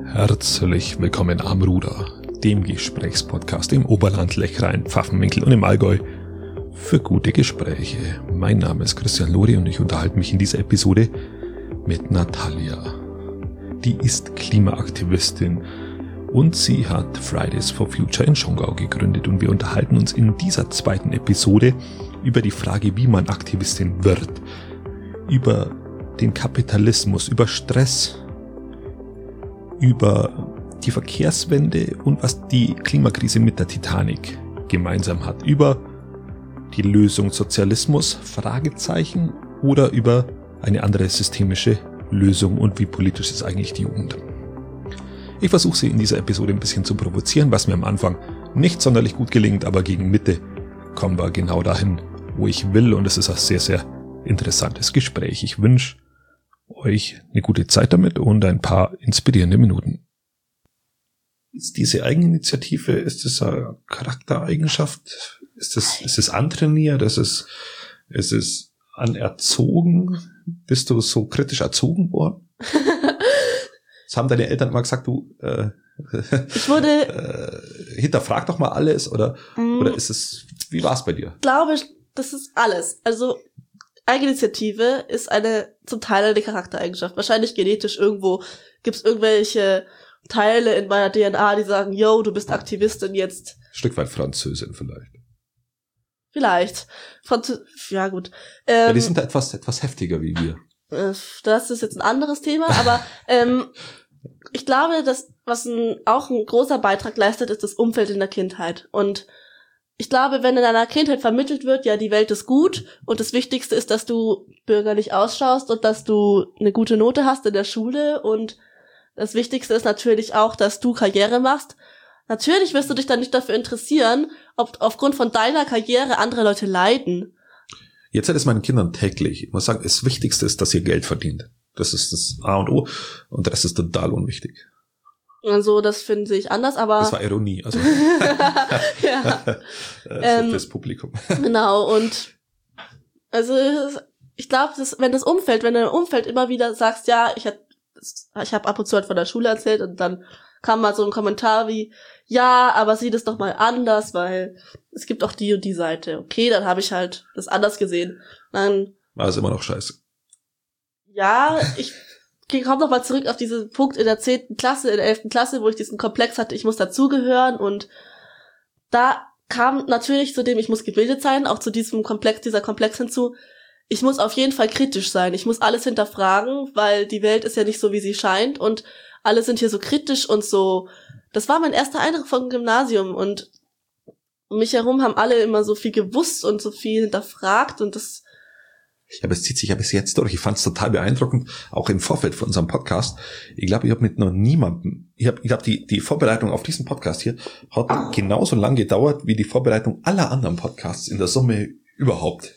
Herzlich willkommen am Ruder, dem Gesprächspodcast im Oberland, Lechrein, Pfaffenwinkel und im Allgäu für gute Gespräche. Mein Name ist Christian Lori und ich unterhalte mich in dieser Episode mit Natalia. Die ist Klimaaktivistin und sie hat Fridays for Future in Schongau gegründet und wir unterhalten uns in dieser zweiten Episode über die Frage, wie man Aktivistin wird, über den Kapitalismus, über Stress, über die Verkehrswende und was die Klimakrise mit der Titanic gemeinsam hat, über die Lösung Sozialismus, Fragezeichen, oder über eine andere systemische Lösung und wie politisch ist eigentlich die Jugend. Ich versuche sie in dieser Episode ein bisschen zu provozieren, was mir am Anfang nicht sonderlich gut gelingt, aber gegen Mitte kommen wir genau dahin, wo ich will, und es ist ein sehr, sehr interessantes Gespräch. Ich wünsche euch eine gute Zeit damit und ein paar inspirierende Minuten. Ist diese Eigeninitiative, ist das eine Charaktereigenschaft? Ist es antrainiert? Ist es anerzogen? Bist du so kritisch erzogen worden? Das haben deine Eltern immer gesagt, du ich wurde hinterfrag doch mal alles, oder ist es, wie war es bei dir? Ich glaube, das ist alles. Also Eigeninitiative ist zum Teil eine Charaktereigenschaft. Wahrscheinlich genetisch irgendwo gibt's irgendwelche Teile in meiner DNA, die sagen, yo, du bist Aktivistin jetzt. Ein Stück weit Französin vielleicht. Vielleicht. Ja, gut. Ja, die sind da etwas heftiger wie wir. Das ist jetzt ein anderes Thema, aber ich glaube, dass was auch ein großer Beitrag leistet, ist das Umfeld in der Kindheit. Und ich glaube, wenn in deiner Kindheit vermittelt wird, ja, die Welt ist gut und das Wichtigste ist, dass du bürgerlich ausschaust und dass du eine gute Note hast in der Schule, und das Wichtigste ist natürlich auch, dass du Karriere machst. Natürlich wirst du dich dann nicht dafür interessieren, ob aufgrund von deiner Karriere andere Leute leiden. Jetzt hat es meinen Kindern täglich. Ich muss sagen, das Wichtigste ist, dass ihr Geld verdient. Das ist das A und O, und der Rest ist total unwichtig. Also, das finde ich anders, aber... Das war Ironie, also... ja. Fürs Publikum. Genau, und also ich glaube, wenn du im Umfeld immer wieder sagst, ja, ich habe ab und zu halt von der Schule erzählt, und dann kam mal so ein Kommentar wie, ja, aber sieh das doch mal anders, weil es gibt auch die und die Seite. Okay, dann habe ich halt das anders gesehen. Dann war es immer noch scheiße. Ja, ich komme noch mal zurück auf diesen Punkt in der 10. Klasse, in der 11. Klasse, wo ich diesen Komplex hatte, ich muss dazugehören, und da kam natürlich zu dem, ich muss gebildet sein, auch zu dieser Komplex hinzu, ich muss auf jeden Fall kritisch sein, ich muss alles hinterfragen, weil die Welt ist ja nicht so, wie sie scheint, und alle sind hier so kritisch und so. Das war mein erster Eindruck vom Gymnasium, und um mich herum haben alle immer so viel gewusst und so viel hinterfragt, und das... Ja, aber es zieht sich ja bis jetzt durch. Ich fand es total beeindruckend, auch im Vorfeld von unserem Podcast. Ich glaube, ich habe mit noch niemandem, ich habe die Vorbereitung auf diesen Podcast hier hat genauso lang gedauert wie die Vorbereitung aller anderen Podcasts in der Summe überhaupt.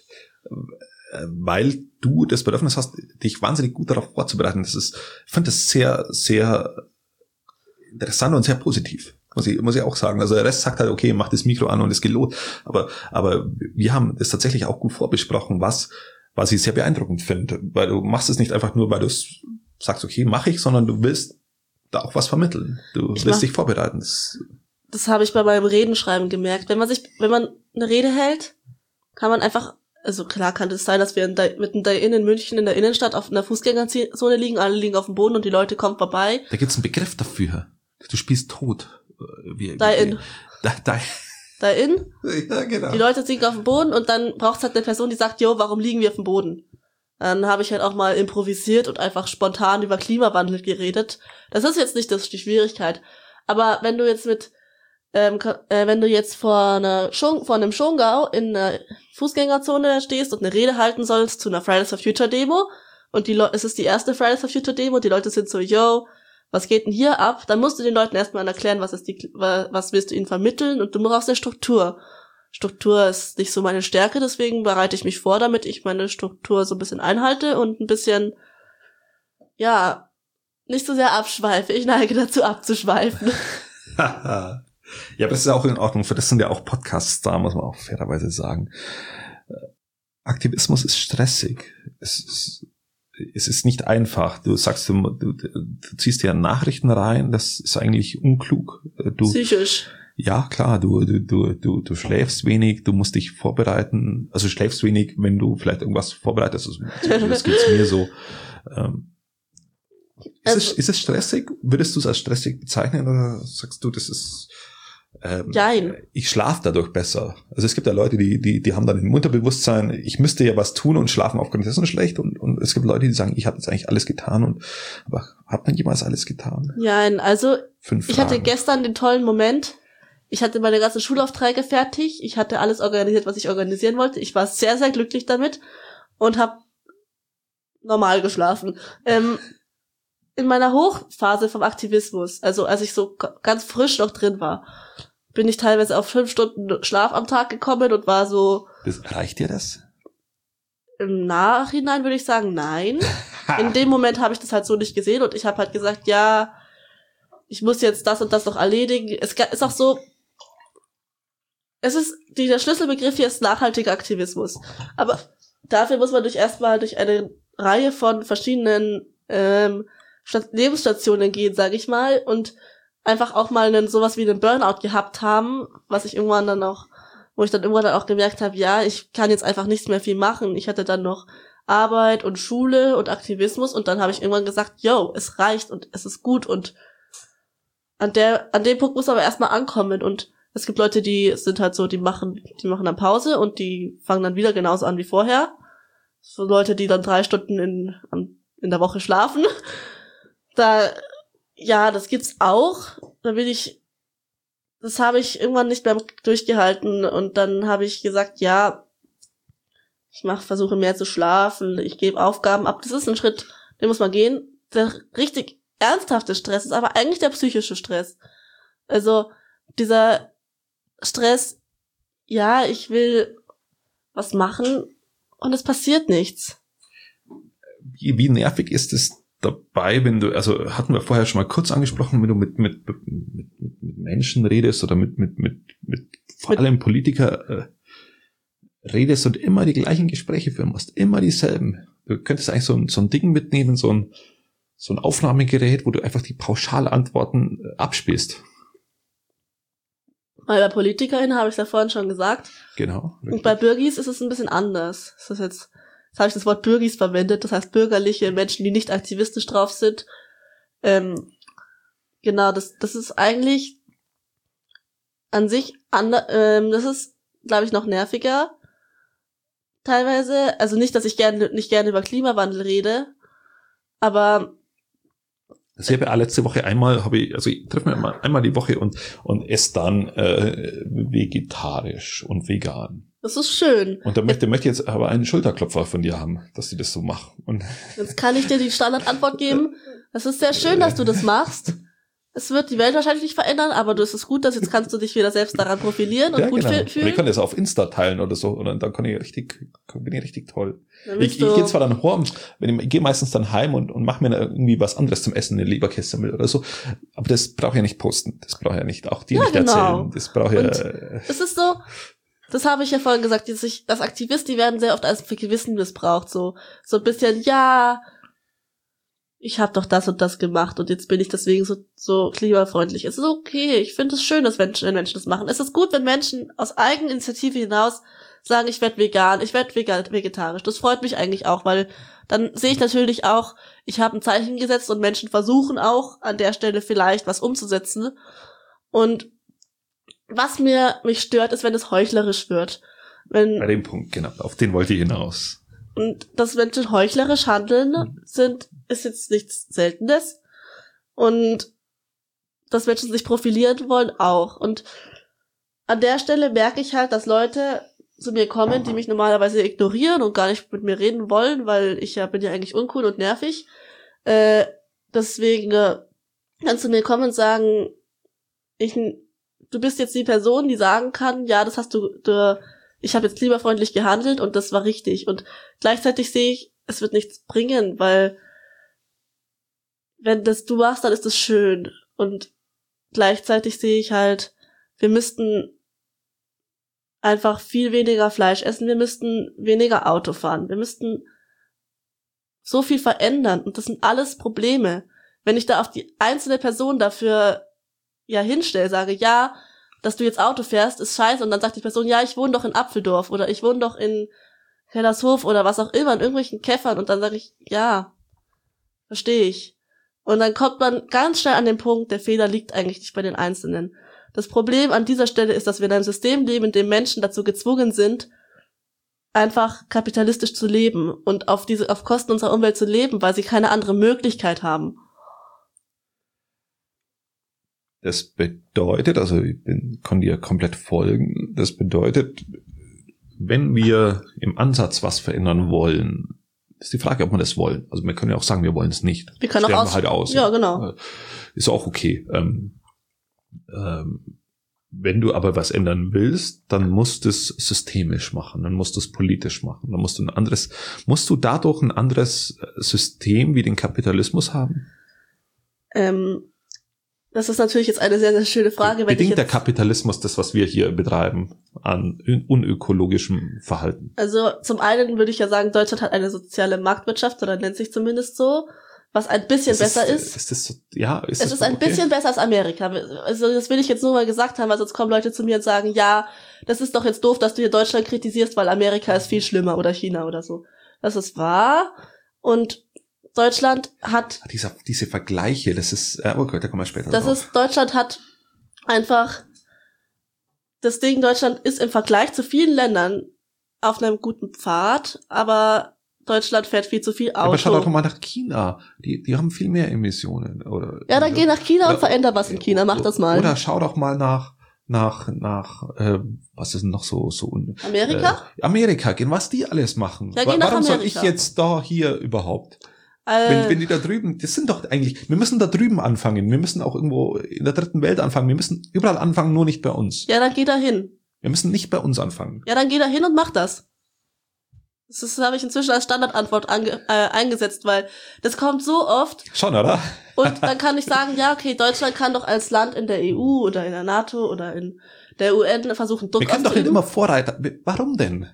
Weil du das Bedürfnis hast, dich wahnsinnig gut darauf vorzubereiten. Ich finde das sehr, sehr interessant und sehr positiv. Muss ich auch sagen. Also der Rest sagt halt, okay, mach das Mikro an und es geht los. Aber wir haben das tatsächlich auch gut vorbesprochen, was ich sehr beeindruckend finde, weil du machst es nicht einfach nur, weil du sagst, okay, mache ich, sondern du willst da auch was vermitteln. Du willst dich vorbereiten. Das habe ich bei meinem Redenschreiben gemerkt. Wenn man eine Rede hält, kann man einfach, also klar kann es sein, dass wir mitten in München in der Innenstadt auf einer Fußgängerzone liegen, alle liegen auf dem Boden und die Leute kommen vorbei. Da gibt's einen Begriff dafür. Du spielst tot. Die-in. Ja, genau. Die Leute liegen auf dem Boden, und dann braucht's halt eine Person, die sagt, jo, warum liegen wir auf dem Boden? Dann habe ich halt auch mal improvisiert und einfach spontan über Klimawandel geredet. Das ist jetzt nicht die Schwierigkeit. Aber wenn du jetzt vor einem Schongau in einer Fußgängerzone stehst und eine Rede halten sollst zu einer Fridays for Future Demo, und es ist die erste Fridays for Future Demo, und die Leute sind so, yo, was geht denn hier ab? Dann musst du den Leuten erstmal erklären, was willst du ihnen vermitteln, und du brauchst eine Struktur. Struktur ist nicht so meine Stärke, deswegen bereite ich mich vor, damit ich meine Struktur so ein bisschen einhalte und ein bisschen, ja, nicht so sehr abschweife. Ich neige dazu abzuschweifen. Ja, aber das ist auch in Ordnung. Für das sind ja auch Podcasts da, muss man auch fairerweise sagen. Aktivismus ist stressig. Es ist es ist nicht einfach. Du sagst, du ziehst dir Nachrichten rein, das ist eigentlich unklug. Psychisch. Ja, klar, du schläfst wenig, du musst dich vorbereiten, also schläfst wenig, wenn du vielleicht irgendwas vorbereitest, das geht's mir so. Ist es stressig? Würdest du es als stressig bezeichnen oder sagst du, das ist Nein. Ich schlafe dadurch besser. Also es gibt ja Leute, die haben dann im Unterbewusstsein, ich müsste ja was tun und schlafen aufgrund dessen schlecht und es gibt Leute, die sagen, ich habe jetzt eigentlich alles getan aber hat man jemals alles getan? Nein, also 5 ich Fragen. hatte gestern den tollen Moment, ich hatte meine ganzen Schulaufträge fertig, ich hatte alles organisiert, was ich organisieren wollte, ich war sehr, sehr glücklich damit und habe normal geschlafen. In meiner Hochphase vom Aktivismus, also als ich so ganz frisch noch drin war, bin ich teilweise auf 5 Stunden Schlaf am Tag gekommen und war so... Reicht dir das? Im Nachhinein würde ich sagen, nein. In dem Moment habe ich das halt so nicht gesehen und ich habe halt gesagt, ja, ich muss jetzt das und das noch erledigen. Es ist auch so, der Schlüsselbegriff hier ist nachhaltiger Aktivismus. Aber dafür muss man erstmal durch eine Reihe von verschiedenen Lebensstationen gehen, sage ich mal, und einfach auch mal sowas wie einen Burnout gehabt haben, wo ich dann irgendwann auch gemerkt habe, ja, ich kann jetzt einfach nichts mehr viel machen. Ich hatte dann noch Arbeit und Schule und Aktivismus und dann habe ich irgendwann gesagt, yo, es reicht und es ist gut und an dem Punkt muss man aber erstmal ankommen und es gibt Leute, die sind halt so, die machen dann Pause und die fangen dann wieder genauso an wie vorher. So Leute, die dann 3 Stunden in der Woche schlafen. Das gibt's auch. Das habe ich irgendwann nicht mehr durchgehalten und dann habe ich gesagt, ja, versuche mehr zu schlafen, ich gebe Aufgaben ab. Das ist ein Schritt, den muss man gehen. Der richtig ernsthafte Stress ist aber eigentlich der psychische Stress. Also dieser Stress, ja, ich will was machen und es passiert nichts. Wie nervig ist es dabei, also hatten wir vorher schon mal kurz angesprochen, wenn du mit Menschen redest oder mit vor allem Politiker redest und immer die gleichen Gespräche führen musst, immer dieselben. Du könntest eigentlich so ein Ding mitnehmen, so ein Aufnahmegerät, wo du einfach die Pauschalantworten abspielst. Bei PolitikerInnen habe ich es ja vorhin schon gesagt. Genau. Wirklich. Und bei Bürgis ist es ein bisschen anders. Jetzt habe ich das Wort Bürgis verwendet, das heißt bürgerliche Menschen, die nicht aktivistisch drauf sind. Genau, das ist eigentlich an sich, das ist, glaube ich, noch nerviger. Teilweise, also nicht, dass ich nicht gerne über Klimawandel rede, aber ich habe ja letzte Woche ich treffe mich einmal die Woche und esse dann vegetarisch und vegan. Das ist schön. Und da möchte ich jetzt aber einen Schulterklopfer von dir haben, dass sie das so macht. Und jetzt kann ich dir die Standardantwort geben. Es ist sehr schön, dass du das machst. Es wird die Welt wahrscheinlich nicht verändern, aber es ist gut, dass jetzt kannst du dich wieder selbst daran profilieren und ja, gut genau. fühlen. Ich kann das auf Insta teilen oder so und dann bin ich richtig toll. Ich gehe zwar dann heim, ich gehe meistens dann heim und mache mir irgendwie was anderes zum Essen, eine Leberkäse mit oder so, aber das brauche ich ja nicht posten, das brauche ich ja nicht, auch dir nicht erzählen. Das brauche ich es ist so, das habe ich ja vorhin gesagt, dass Aktivisten, die werden sehr oft als für Gewissen missbraucht, so ein bisschen, ja, ich habe doch das und das gemacht und jetzt bin ich deswegen so klimafreundlich. Es ist okay, ich finde es schön, wenn Menschen das machen. Es ist gut, wenn Menschen aus Eigeninitiative hinaus sagen, ich werde vegan, ich werde vegetarisch. Das freut mich eigentlich auch, weil dann sehe ich natürlich auch, ich habe ein Zeichen gesetzt und Menschen versuchen auch an der Stelle vielleicht was umzusetzen. Und was mich stört, ist, wenn es heuchlerisch wird. Bei dem Punkt, genau, auf den wollte ich hinaus. Und dass Menschen heuchlerisch handeln ist jetzt nichts Seltenes. Und dass Menschen sich profilieren wollen auch. Und an der Stelle merke ich halt, dass Leute zu mir kommen, die mich normalerweise ignorieren und gar nicht mit mir reden wollen, weil ich bin ja eigentlich uncool und nervig. Deswegen kannst du mir kommen und sagen, du bist jetzt die Person, die sagen kann, ja, das hast ich habe jetzt klimafreundlich gehandelt und das war richtig. Und gleichzeitig sehe ich, es wird nichts bringen, weil wenn das du machst, dann ist das schön. Und gleichzeitig sehe ich halt, wir müssten einfach viel weniger Fleisch essen, wir müssten weniger Auto fahren, wir müssten so viel verändern und das sind alles Probleme. Wenn ich da auf die einzelne Person dafür ja hinstelle, sage, ja, dass du jetzt Auto fährst, ist scheiße und dann sagt die Person, ja, ich wohne doch in Apfeldorf oder ich wohne doch in Hellershof oder was auch immer, in irgendwelchen Käffern und dann sage ich, ja, verstehe ich. Und dann kommt man ganz schnell an den Punkt, der Fehler liegt eigentlich nicht bei den Einzelnen. Das Problem an dieser Stelle ist, dass wir in einem System leben, in dem Menschen dazu gezwungen sind, einfach kapitalistisch zu leben und auf Kosten unserer Umwelt zu leben, weil sie keine andere Möglichkeit haben. Das bedeutet, also kann dir komplett folgen, das bedeutet, wenn wir im Ansatz was verändern wollen, ist die Frage, ob wir das wollen. Also wir können ja auch sagen, wir wollen es nicht. Wir können sterben auch halt aus. Ja, genau. Ist auch okay. Wenn du aber was ändern willst, dann musst du es systemisch machen, dann musst du es politisch machen, dann musst du dadurch ein anderes System wie den Kapitalismus haben? Das ist natürlich jetzt eine sehr, sehr schöne Frage. Bedingt der Kapitalismus das, was wir hier betreiben, an unökologischem Verhalten? Also zum einen würde ich ja sagen, Deutschland hat eine soziale Marktwirtschaft, oder nennt sich zumindest so, was ein bisschen besser ist. Es ist ein bisschen besser als Amerika. Also das will ich jetzt nur mal gesagt haben, weil sonst kommen Leute zu mir und sagen, ja, das ist doch jetzt doof, dass du hier Deutschland kritisierst, weil Amerika ist viel schlimmer oder China oder so. Das ist wahr und Deutschland hat... Diese Vergleiche, das ist... okay, da kommen wir später drauf. Deutschland hat einfach... Das Ding, Deutschland ist im Vergleich zu vielen Ländern auf einem guten Pfad, aber Deutschland fährt viel zu viel Auto. Aber schau doch mal nach China. Die haben viel mehr Emissionen. Oder, ja, dann geh nach China und veränder was in China. Mach das mal. Oder schau doch mal nach was ist denn noch so Amerika? Amerika, was die alles machen. Ja, geh nach Warum Amerika. soll ich jetzt hier überhaupt? Wenn die da drüben, das sind doch eigentlich, wir müssen da drüben anfangen, wir müssen auch irgendwo in der dritten Welt anfangen, wir müssen überall anfangen, nur nicht bei uns. Ja, dann geh da hin. Wir müssen nicht bei uns anfangen. Ja, dann geh da hin und mach das. Das habe ich inzwischen als Standardantwort eingesetzt, weil das kommt so oft. Schon, oder? Und dann kann ich sagen, ja, okay, Deutschland kann doch als Land in der EU oder in der NATO oder in der UN versuchen, Druck auszuüben. Wir können doch nicht immer Vorreiter. Warum denn?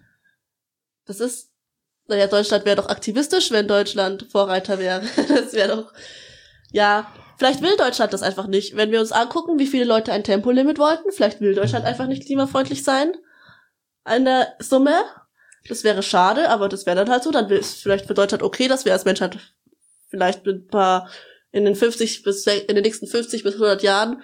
Deutschland wäre doch aktivistisch, wenn Deutschland Vorreiter wäre. Das wäre doch, ja, vielleicht will Deutschland das einfach nicht. Wenn wir uns angucken, wie viele Leute ein Tempolimit wollten, vielleicht will Deutschland einfach nicht klimafreundlich sein. An der Summe. Das wäre schade, aber das wäre dann halt so. Dann ist es vielleicht für Deutschland okay, dass wir als Menschheit vielleicht mit ein paar in den nächsten 50 bis 100 Jahren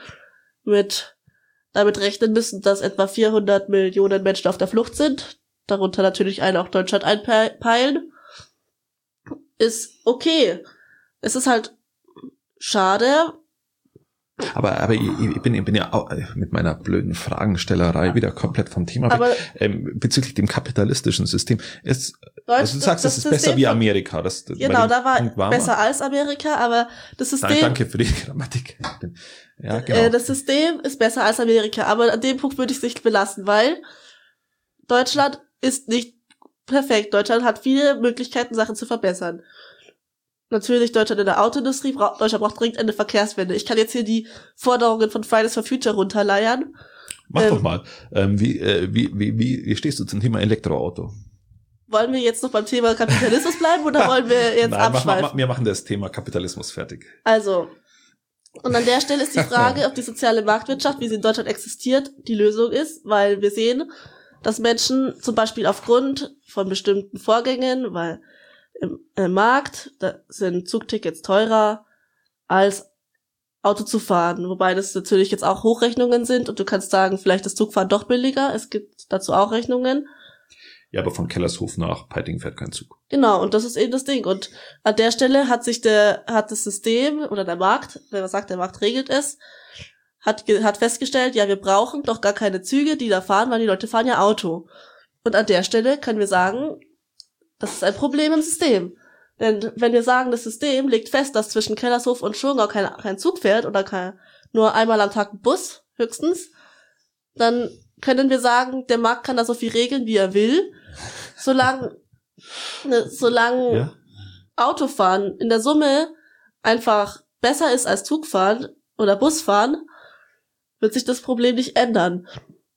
damit rechnen müssen, dass etwa 400 Millionen Menschen auf der Flucht sind. Darunter natürlich auch Deutschland einpeilen. Ist okay. Es ist halt schade. Aber ich bin ja auch mit meiner blöden Fragenstellerei wieder komplett vom Thema weg. Bezüglich dem kapitalistischen System. Also du sagst, es ist besser wie Amerika. Genau, da war besser als Amerika, aber das System... Danke für die Grammatik. Ja, genau. Das System ist besser als Amerika, aber an dem Punkt würde ich es nicht belassen, weil Deutschland ist nicht perfekt. Deutschland hat viele Möglichkeiten, Sachen zu verbessern. Natürlich Deutschland in der Autoindustrie, Deutschland braucht dringend eine Verkehrswende. Ich kann jetzt hier die Forderungen von Fridays for Future runterleiern. Mach doch mal. Wie stehst du zum Thema Elektroauto? Wollen wir jetzt noch beim Thema Kapitalismus bleiben oder wollen wir jetzt abschweifen? Wir machen das Thema Kapitalismus fertig. Also, und an der Stelle ist die Frage, ob die soziale Marktwirtschaft, wie sie in Deutschland existiert, die Lösung ist, weil wir sehen, dass Menschen zum Beispiel aufgrund von bestimmten Vorgängen, weil im Markt, da sind Zugtickets teurer als Auto zu fahren, wobei das natürlich jetzt auch Hochrechnungen sind und du kannst sagen, vielleicht ist Zugfahren doch billiger, es gibt dazu auch Rechnungen. Ja, aber von Kellershof nach Peiting fährt kein Zug. Genau, und das ist eben das Ding. Und an der Stelle hat das System oder der Markt, wenn man sagt, der Markt regelt es, hat festgestellt, ja, wir brauchen doch gar keine Züge, die da fahren, weil die Leute fahren ja Auto. Und an der Stelle können wir sagen, das ist ein Problem im System. Denn wenn wir sagen, das System legt fest, dass zwischen Kellershof und Schongau kein Zug fährt oder nur einmal am Tag ein Bus, höchstens, dann können wir sagen, der Markt kann da so viel regeln, wie er will, solange ja. Autofahren in der Summe einfach besser ist als Zugfahren oder Busfahren, wird sich das Problem nicht ändern.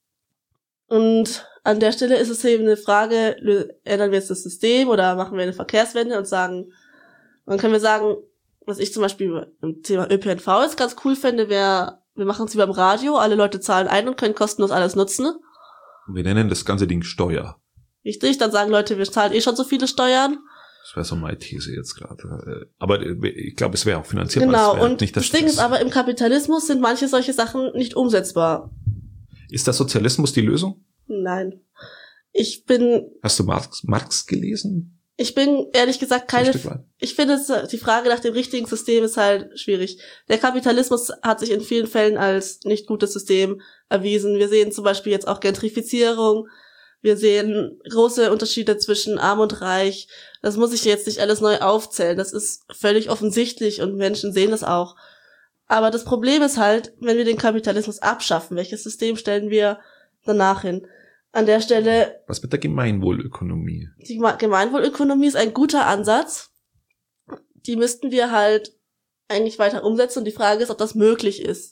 Und an der Stelle ist es eben eine Frage, ändern wir jetzt das System oder machen wir eine Verkehrswende und sagen, dann können wir sagen, was ich zum Beispiel im Thema ÖPNV jetzt ganz cool fände, wäre, wir machen es wie beim Radio, alle Leute zahlen ein und können kostenlos alles nutzen. Wir nennen das ganze Ding Steuer. Richtig, dann sagen Leute, wir zahlen eh schon so viele Steuern. Das wäre so meine These jetzt gerade. Aber ich glaube, es wäre auch finanzierbar. Genau, und nicht das Ding ist aber, im Kapitalismus sind manche solche Sachen nicht umsetzbar. Ist der Sozialismus die Lösung? Nein. Hast du Marx gelesen? Ich bin ehrlich gesagt ich finde, die Frage nach dem richtigen System ist halt schwierig. Der Kapitalismus hat sich in vielen Fällen als nicht gutes System erwiesen. Wir sehen zum Beispiel jetzt auch Gentrifizierung. Wir sehen große Unterschiede zwischen Arm und Reich. Das muss ich jetzt nicht alles neu aufzählen. Das ist völlig offensichtlich und Menschen sehen das auch. Aber das Problem ist halt, wenn wir den Kapitalismus abschaffen, welches System stellen wir danach hin? An der Stelle... Was mit der Gemeinwohlökonomie? Die Gemeinwohlökonomie ist ein guter Ansatz. Die müssten wir halt eigentlich weiter umsetzen und die Frage ist, ob das möglich ist.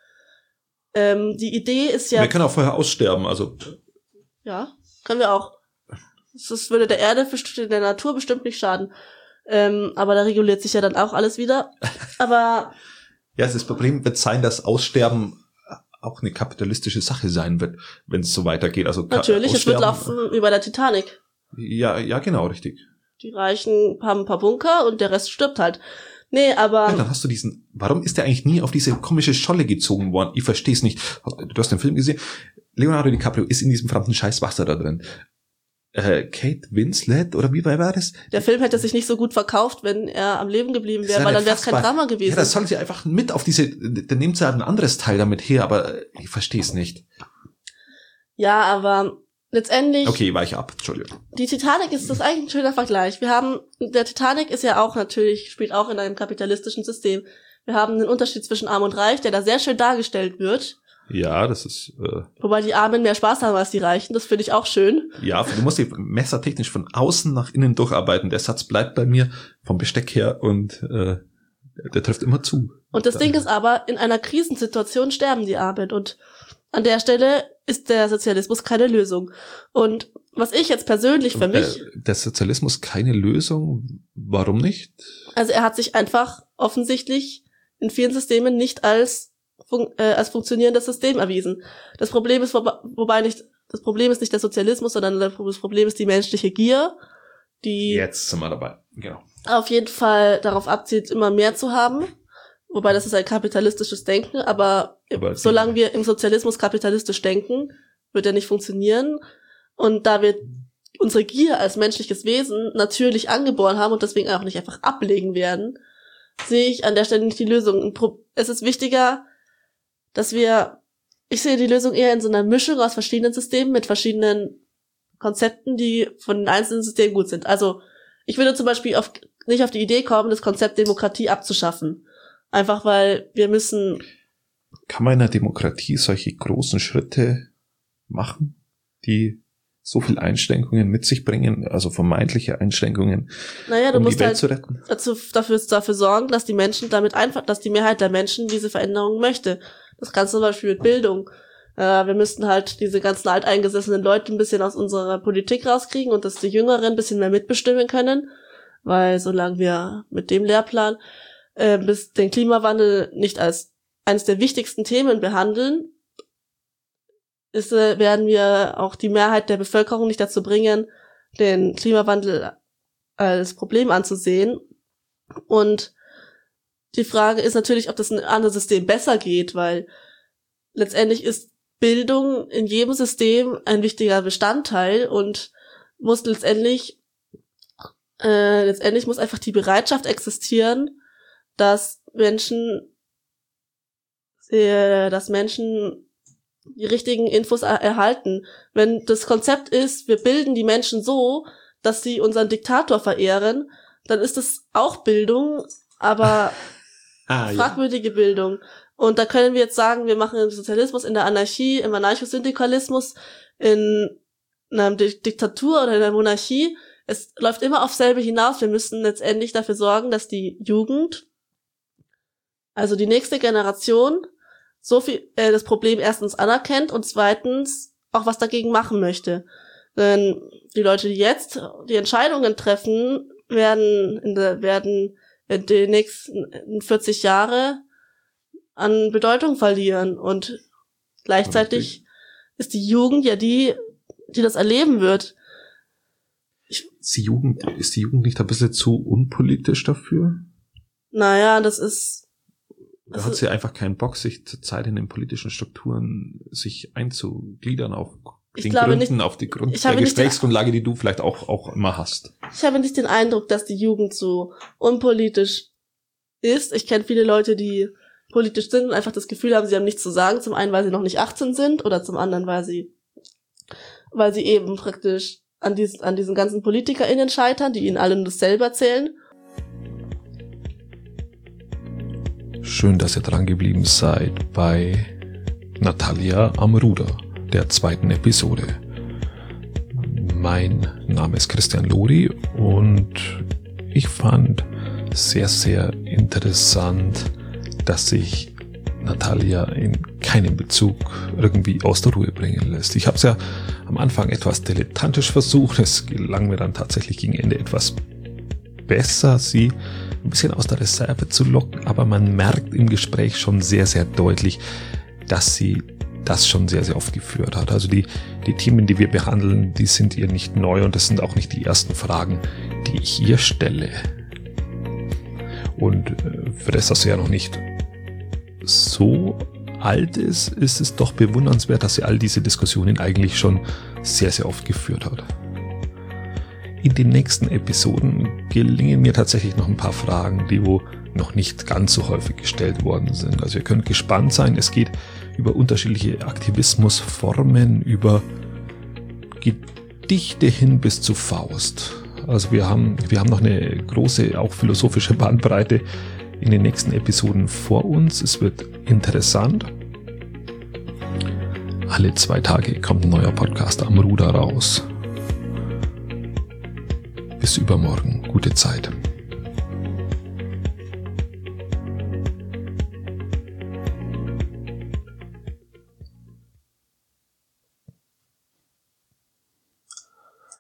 Die Idee ist ja... Wir können auch vorher aussterben, also... Ja, können wir auch. Das würde der Erde, der Natur bestimmt nicht schaden. Aber da reguliert sich ja dann auch alles wieder. Aber... Ja, das Problem wird sein, dass Aussterben auch eine kapitalistische Sache sein wird, wenn es so weitergeht. Also natürlich, es wird laufen wie bei der Titanic. Ja, genau, richtig. Die Reichen haben ein paar Bunker und der Rest stirbt halt. Nee, aber... Ja, dann hast du warum ist der eigentlich nie auf diese komische Scholle gezogen worden? Ich verstehe es nicht. Du hast den Film gesehen. Leonardo DiCaprio ist in diesem verdammten scheiß Wasser da drin. Kate Winslet, oder wie war das? Der Film hätte sich nicht so gut verkauft, wenn er am Leben geblieben wäre, weil dann wäre es kein Drama gewesen. Ja, das soll sie einfach mit auf dann nimmt sie halt ein anderes Teil damit her, aber ich verstehe es nicht. Ja, aber letztendlich... Okay, weiche ab, Entschuldigung. Die Titanic ist das eigentlich ein schöner Vergleich. Der Titanic ist ja auch natürlich, spielt auch in einem kapitalistischen System. Wir haben einen Unterschied zwischen Arm und Reich, der da sehr schön dargestellt wird. Ja, das ist... Wobei die Armen mehr Spaß haben als die Reichen, das finde ich auch schön. Ja, du musst dich messertechnisch von außen nach innen durcharbeiten. Der Satz bleibt bei mir vom Besteck her und der trifft immer zu. Und das Ding ist aber, in einer Krisensituation sterben die Armen und an der Stelle ist der Sozialismus keine Lösung. Und was ich jetzt persönlich für mich... Der Sozialismus keine Lösung? Warum nicht? Also er hat sich einfach offensichtlich in vielen Systemen nicht als funktionierendes System erwiesen. Das Problem ist das Problem ist nicht der Sozialismus, sondern das Problem ist die menschliche Gier, die jetzt sind wir dabei. Genau. Auf jeden Fall darauf abzielt, immer mehr zu haben. Wobei das ist ein kapitalistisches Denken, aber solange wir im Sozialismus kapitalistisch denken, wird er nicht funktionieren. Und da wir unsere Gier als menschliches Wesen natürlich angeboren haben und deswegen auch nicht einfach ablegen werden, sehe ich an der Stelle nicht die Lösung. Es ist wichtiger, ich sehe die Lösung eher in so einer Mischung aus verschiedenen Systemen mit verschiedenen Konzepten, die von den einzelnen Systemen gut sind. Also ich würde zum Beispiel nicht auf die Idee kommen, das Konzept Demokratie abzuschaffen. Einfach weil wir müssen... Kann man in einer Demokratie solche großen Schritte machen, die so viel Einschränkungen mit sich bringen, also vermeintliche Einschränkungen, du musst die Welt halt zu retten? dafür sorgen, dass die Mehrheit der Menschen diese Veränderung möchte. Das kannst du zum Beispiel mit Bildung. Wir müssten halt diese ganzen alteingesessenen Leute ein bisschen aus unserer Politik rauskriegen und dass die Jüngeren ein bisschen mehr mitbestimmen können, weil solange wir mit dem Lehrplan bis den Klimawandel nicht als eines der wichtigsten Themen behandeln, werden wir auch die Mehrheit der Bevölkerung nicht dazu bringen, den Klimawandel als Problem anzusehen. Und die Frage ist natürlich, ob das in einem anderen System besser geht, weil letztendlich ist Bildung in jedem System ein wichtiger Bestandteil und muss letztendlich muss einfach die Bereitschaft existieren, dass Menschen die richtigen Infos erhalten. Wenn das Konzept ist, wir bilden die Menschen so, dass sie unseren Diktator verehren, dann ist das auch Bildung, aber fragwürdige Bildung. Und da können wir jetzt sagen, wir machen den Sozialismus in der Anarchie, im Anarchosyndikalismus, in einer Diktatur oder in einer Monarchie. Es läuft immer auf selbe hinaus. Wir müssen letztendlich dafür sorgen, dass die Jugend, also die nächste Generation, das Problem erstens anerkennt und zweitens auch was dagegen machen möchte. Denn die Leute, die jetzt die Entscheidungen treffen, werden die nächsten 40 Jahre an Bedeutung verlieren. Und gleichzeitig ist die Jugend ja die das erleben wird. Ist die Jugend nicht ein bisschen zu unpolitisch dafür? Naja, das ist... Da hat sie einfach keinen Bock, sich zurzeit in den politischen Strukturen sich einzugliedern auf den Gründen, auf die der Gesprächsgrundlage, die du vielleicht auch immer hast. Ich habe nicht den Eindruck, dass die Jugend so unpolitisch ist. Ich kenne viele Leute, die politisch sind und einfach das Gefühl haben, sie haben nichts zu sagen. Zum einen, weil sie noch nicht 18 sind oder zum anderen, weil sie eben praktisch an diesen ganzen PolitikerInnen scheitern, die ihnen alle nur dasselbe erzählen. Schön, dass ihr dran geblieben seid bei Natalia am Ruder, der 2. Episode. Mein Name ist Christian Lori und ich fand sehr, sehr interessant, dass sich Natalia in keinem Bezug irgendwie aus der Ruhe bringen lässt. Ich habe es ja am Anfang etwas dilettantisch versucht, es gelang mir dann tatsächlich gegen Ende etwas besser, sie ein bisschen aus der Reserve zu locken, aber man merkt im Gespräch schon sehr, sehr deutlich, dass sie das schon sehr, sehr oft geführt hat. Also die Themen, die wir behandeln, die sind ihr nicht neu und das sind auch nicht die ersten Fragen, die ich ihr stelle. Und für das, dass sie ja noch nicht so alt ist, ist es doch bewundernswert, dass sie all diese Diskussionen eigentlich schon sehr, sehr oft geführt hat. In den nächsten Episoden gelingen mir tatsächlich noch ein paar Fragen, die noch nicht ganz so häufig gestellt worden sind. Also ihr könnt gespannt sein, es geht über unterschiedliche Aktivismusformen, über Gedichte hin bis zu Faust. Also wir haben noch eine große, auch philosophische Bandbreite in den nächsten Episoden vor uns. Es wird interessant. Alle 2 Tage kommt ein neuer Podcast am Ruder raus. Bis übermorgen. Gute Zeit.